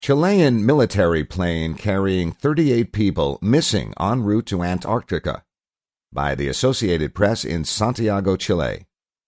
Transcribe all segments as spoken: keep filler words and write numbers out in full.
Chilean military plane carrying thirty-eight people missing en route to Antarctica. By the Associated Press in Santiago, Chile.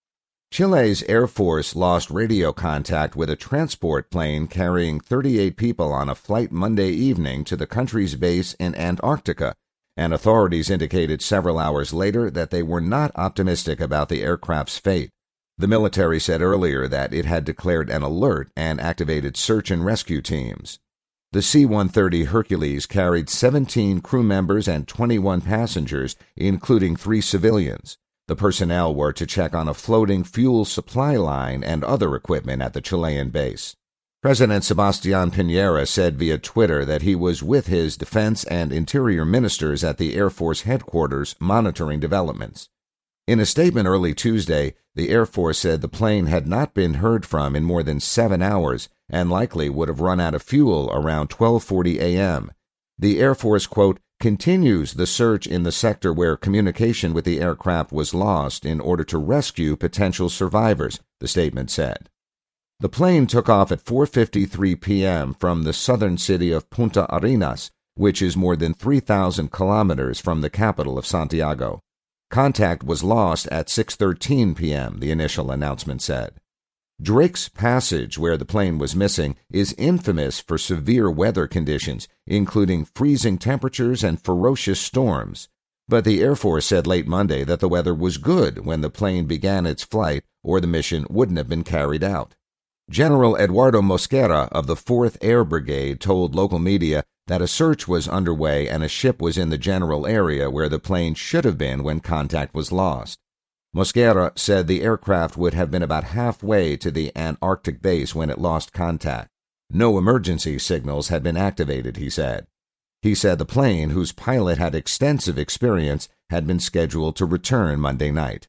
Chile's Air Force lost radio contact with a transport plane carrying thirty-eight people on a flight Monday evening to the country's base in Antarctica, and authorities indicated several hours later that they were not optimistic about the aircraft's fate. The military said earlier that it had declared an alert and activated search and rescue teams. The C one thirty Hercules carried seventeen crew members and twenty-one passengers, including three civilians. The personnel were to check on a floating fuel supply line and other equipment at the Chilean base. President Sebastián Piñera said via Twitter that he was with his defense and interior ministers at the Air Force headquarters monitoring developments. In a statement early Tuesday, the Air Force said the plane had not been heard from in more than seven hours and likely would have run out of fuel around twelve forty a.m. The Air Force, quote, continues the search in the sector where communication with the aircraft was lost in order to rescue potential survivors, the statement said. The plane took off at four fifty-three p.m. from the southern city of Punta Arenas, which is more than three thousand kilometers from the capital of Santiago. Contact was lost at six thirteen p.m., the initial announcement said. Drake's Passage, where the plane was missing, is infamous for severe weather conditions, including freezing temperatures and ferocious storms. But the Air Force said late Monday that the weather was good when the plane began its flight, or the mission wouldn't have been carried out. General Eduardo Mosquera of the fourth Air Brigade told local media that a search was underway and a ship was in the general area where the plane should have been when contact was lost. Mosquera said the aircraft would have been about halfway to the Antarctic base when it lost contact. No emergency signals had been activated, he said. He said the plane, whose pilot had extensive experience, had been scheduled to return Monday night.